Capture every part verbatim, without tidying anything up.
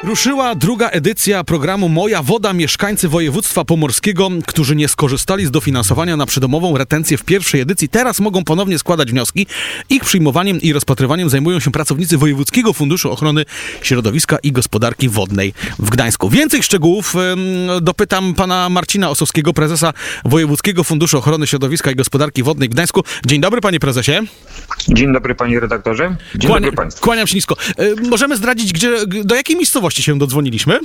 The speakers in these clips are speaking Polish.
Ruszyła druga edycja programu Moja Woda. Mieszkańcy województwa pomorskiego, którzy nie skorzystali z dofinansowania na przydomową retencję w pierwszej edycji, teraz mogą ponownie składać wnioski. Ich przyjmowaniem i rozpatrywaniem zajmują się pracownicy Wojewódzkiego Funduszu Ochrony Środowiska i Gospodarki Wodnej w Gdańsku. Więcej szczegółów dopytam pana Marcina Osowskiego, prezesa Wojewódzkiego Funduszu Ochrony Środowiska i Gospodarki Wodnej w Gdańsku. Dzień dobry, panie prezesie. Dzień dobry, panie redaktorze. Dzień Kłania, dobry państwu. Kłaniam się nisko. Możemy zdradzić, gdzie, do jakiej miejscowości się dodzwoniliśmy?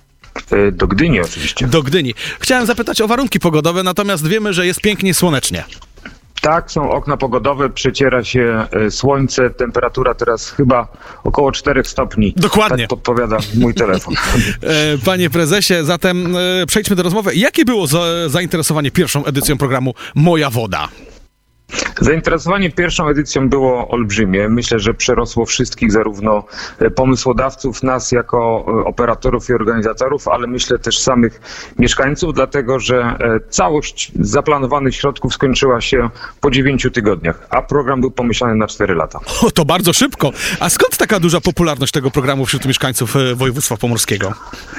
Do Gdyni oczywiście. Do Gdyni. Chciałem zapytać o warunki pogodowe, natomiast wiemy, że jest pięknie słonecznie. Tak, są okna pogodowe, przeciera się słońce, temperatura teraz chyba około czterech stopni. Dokładnie. Tak podpowiada mój telefon. Panie prezesie, zatem przejdźmy do rozmowy. Jakie było za, zainteresowanie pierwszą edycją programu Moja Woda? Zainteresowanie pierwszą edycją było olbrzymie. Myślę, że przerosło wszystkich, zarówno pomysłodawców, nas jako operatorów i organizatorów, ale myślę też samych mieszkańców, dlatego że całość zaplanowanych środków skończyła się po dziewięciu tygodniach, a program był pomyślany na cztery lata. O, to bardzo szybko. A skąd taka duża popularność tego programu wśród mieszkańców województwa pomorskiego?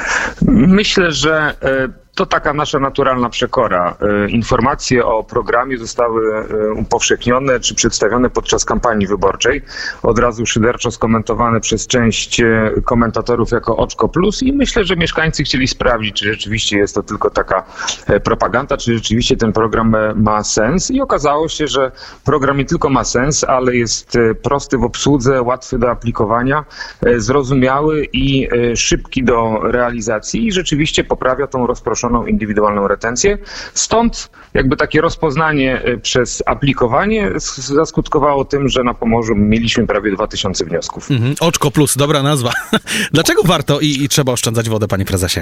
Myślę, że to taka nasza naturalna przekora. Informacje o programie zostały upowszechnione czy przedstawione podczas kampanii wyborczej. Od razu szyderczo skomentowane przez część komentatorów jako oczko plus i myślę, że mieszkańcy chcieli sprawdzić, czy rzeczywiście jest to tylko taka propaganda, czy rzeczywiście ten program ma sens. I okazało się, że program nie tylko ma sens, ale jest prosty w obsłudze, łatwy do aplikowania, zrozumiały i szybki do realizacji i rzeczywiście poprawia tą rozproszoną indywidualną retencję. Stąd jakby takie rozpoznanie przez aplikowanie zaskutkowało tym, że na Pomorzu mieliśmy prawie dwa tysiące wniosków. Mhm. Oczko plus, dobra nazwa. Dlaczego warto i, i trzeba oszczędzać wodę, panie prezesie?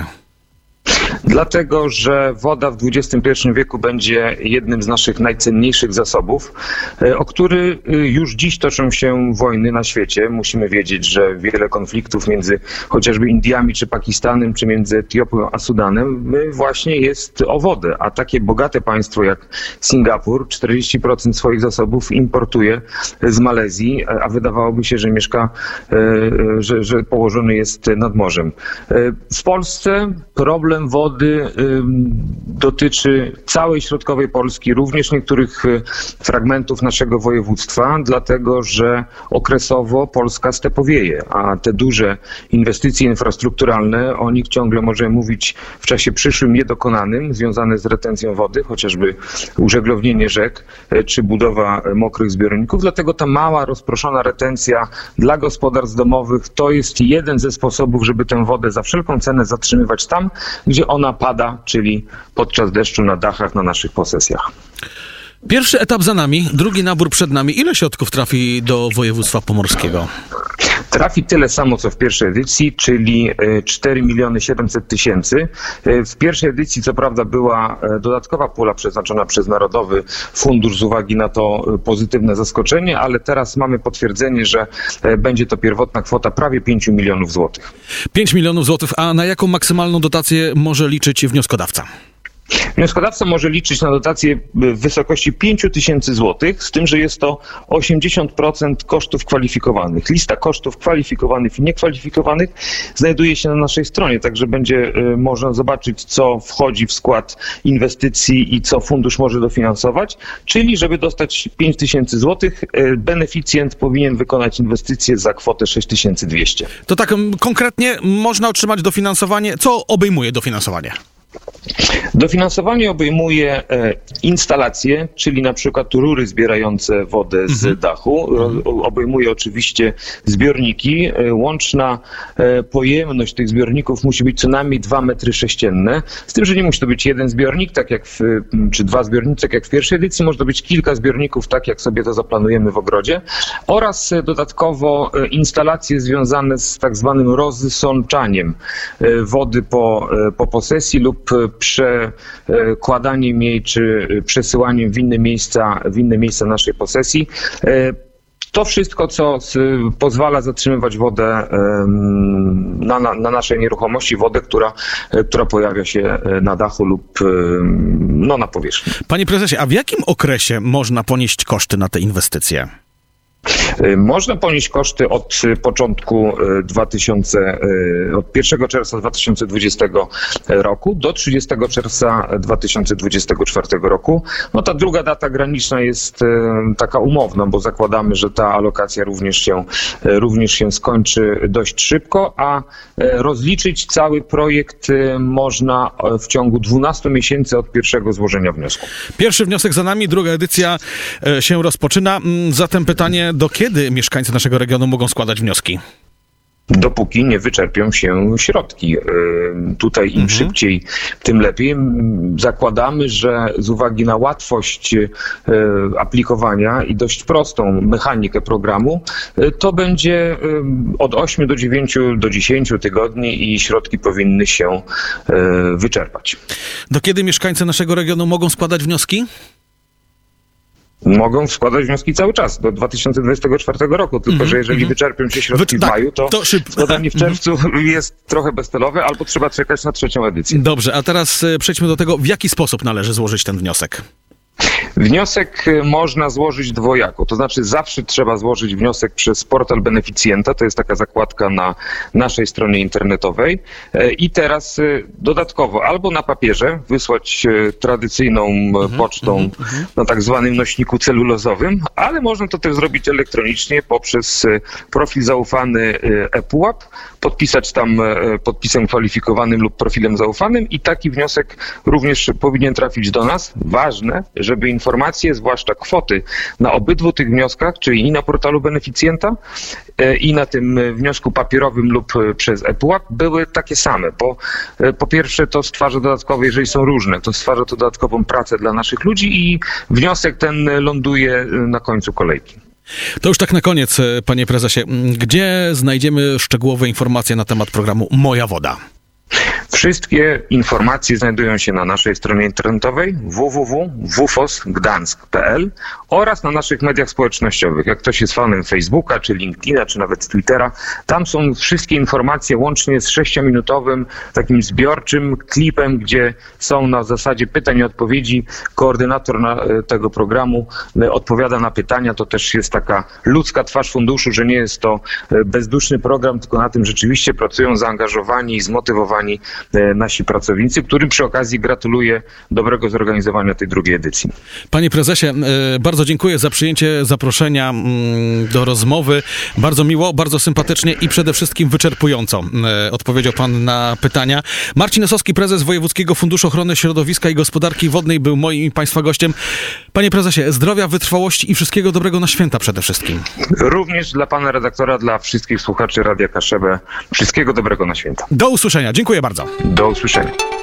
Dlatego, że woda w dwudziestym pierwszym wieku będzie jednym z naszych najcenniejszych zasobów, o który już dziś toczą się wojny na świecie. Musimy wiedzieć, że wiele konfliktów między chociażby Indiami czy Pakistanem, czy między Etiopią a Sudanem właśnie jest o wodę. A takie bogate państwo jak Singapur czterdzieści procent swoich zasobów importuje z Malezji, a wydawałoby się, że mieszka, że, że położony jest nad morzem. W Polsce problem wody dotyczy całej środkowej Polski, również niektórych fragmentów naszego województwa, dlatego że okresowo Polska stepowieje, a te duże inwestycje infrastrukturalne, o nich ciągle możemy mówić w czasie przyszłym niedokonanym, związane z retencją wody, chociażby użeglownienie rzek czy budowa mokrych zbiorników, dlatego ta mała, rozproszona retencja dla gospodarstw domowych to jest jeden ze sposobów, żeby tę wodę za wszelką cenę zatrzymywać tam, gdzie ona pada, czyli podczas deszczu na dachach, na naszych posesjach. Pierwszy etap za nami, drugi nabór przed nami. Ile środków trafi do województwa pomorskiego? Trafi tyle samo, co w pierwszej edycji, czyli cztery miliony siedemset tysięcy. W pierwszej edycji, co prawda, była dodatkowa pula przeznaczona przez Narodowy Fundusz z uwagi na to pozytywne zaskoczenie, ale teraz mamy potwierdzenie, że będzie to pierwotna kwota prawie pięć milionów złotych. pięć milionów złotych, a na jaką maksymalną dotację może liczyć wnioskodawca? Wnioskodawca może liczyć na dotację w wysokości pięć tysięcy złotych, z tym, że jest to osiemdziesiąt procent kosztów kwalifikowanych. Lista kosztów kwalifikowanych i niekwalifikowanych znajduje się na naszej stronie, także będzie można zobaczyć, co wchodzi w skład inwestycji i co fundusz może dofinansować, czyli żeby dostać pięć tysięcy złotych, beneficjent powinien wykonać inwestycję za kwotę sześć tysięcy dwieście. To tak konkretnie można otrzymać dofinansowanie. Co obejmuje dofinansowanie? Dofinansowanie obejmuje instalacje, czyli na przykład rury zbierające wodę z mhm. dachu. Obejmuje oczywiście zbiorniki. Łączna pojemność tych zbiorników musi być co najmniej dwa metry sześcienne. Z tym, że nie musi to być jeden zbiornik, tak jak w, czy dwa zbiorniki, tak jak w pierwszej edycji. Może to być kilka zbiorników, tak jak sobie to zaplanujemy w ogrodzie. Oraz dodatkowo instalacje związane z tak zwanym rozsączaniem wody po, po posesji lub przekładaniem jej czy przesyłaniem w inne miejsca, w inne miejsca naszej posesji. To wszystko, co pozwala zatrzymywać wodę na, na, na naszej nieruchomości, wodę, która, która pojawia się na dachu lub no, na powierzchni. Panie prezesie, a w jakim okresie można ponieść koszty na te inwestycje? Można ponieść koszty od początku dwa tysiące, od pierwszego czerwca dwa tysiące dwudziestego roku do trzydziestego czerwca dwa tysiące dwudziestego czwartego roku. No ta druga data graniczna jest taka umowna, bo zakładamy, że ta alokacja również się, również się skończy dość szybko, a rozliczyć cały projekt można w ciągu dwunastu miesięcy od pierwszego złożenia wniosku. Pierwszy wniosek za nami, druga edycja się rozpoczyna. Zatem pytanie, do kiedy mieszkańcy naszego regionu mogą składać wnioski? Dopóki nie wyczerpią się środki. Tutaj im mhm. szybciej, tym lepiej. Zakładamy, że z uwagi na łatwość aplikowania i dość prostą mechanikę programu, to będzie od ośmiu do dziewięciu do dziesięciu tygodni i środki powinny się wyczerpać. Do kiedy mieszkańcy naszego regionu mogą składać wnioski? Mogą składać wnioski cały czas, do dwa tysiące dwudziestego czwartego roku, tylko mm-hmm, że jeżeli mm-hmm. wyczerpią się środki Wy, w maju, to, to szyb... składanie w czerwcu mm-hmm. jest trochę bezcelowe, albo trzeba czekać na trzecią edycję. Dobrze, a teraz przejdźmy do tego, w jaki sposób należy złożyć ten wniosek. Wniosek można złożyć dwojako, to znaczy zawsze trzeba złożyć wniosek przez portal beneficjenta, to jest taka zakładka na naszej stronie internetowej i teraz dodatkowo albo na papierze wysłać tradycyjną mm-hmm, pocztą mm-hmm. na tak zwanym nośniku celulozowym, ale można to też zrobić elektronicznie poprzez profil zaufany ePUAP, podpisać tam podpisem kwalifikowanym lub profilem zaufanym i taki wniosek również powinien trafić do nas. Ważne, żeby informacje, zwłaszcza kwoty na obydwu tych wnioskach, czyli i na portalu beneficjenta, i na tym wniosku papierowym lub przez ePUAP były takie same, bo po pierwsze to stwarza dodatkowo, jeżeli są różne, to stwarza to dodatkową pracę dla naszych ludzi i wniosek ten ląduje na końcu kolejki. To już tak na koniec, panie prezesie, gdzie znajdziemy szczegółowe informacje na temat programu Moja Woda? Wszystkie informacje znajdują się na naszej stronie internetowej w w w kropka wufos gdańsk kropka p l oraz na naszych mediach społecznościowych. Jak ktoś jest fanem Facebooka, czy LinkedIna, czy nawet Twittera, tam są wszystkie informacje łącznie z sześciominutowym takim zbiorczym klipem, gdzie są na zasadzie pytań i odpowiedzi. Koordynator na tego programu odpowiada na pytania. To też jest taka ludzka twarz funduszu, że nie jest to bezduszny program, tylko na tym rzeczywiście pracują zaangażowani i zmotywowani nasi pracownicy, którym przy okazji gratuluję dobrego zorganizowania tej drugiej edycji. Panie prezesie, bardzo dziękuję za przyjęcie zaproszenia do rozmowy. Bardzo miło, bardzo sympatycznie i przede wszystkim wyczerpująco odpowiedział pan na pytania. Marcin Osowski, prezes Wojewódzkiego Funduszu Ochrony Środowiska i Gospodarki Wodnej, był moim i państwa gościem. Panie prezesie, zdrowia, wytrwałości i wszystkiego dobrego na święta przede wszystkim. Również dla pana redaktora, dla wszystkich słuchaczy Radia Kaszebę. Wszystkiego dobrego na święta. Do usłyszenia. Dziękuję bardzo. Do usłyszenia.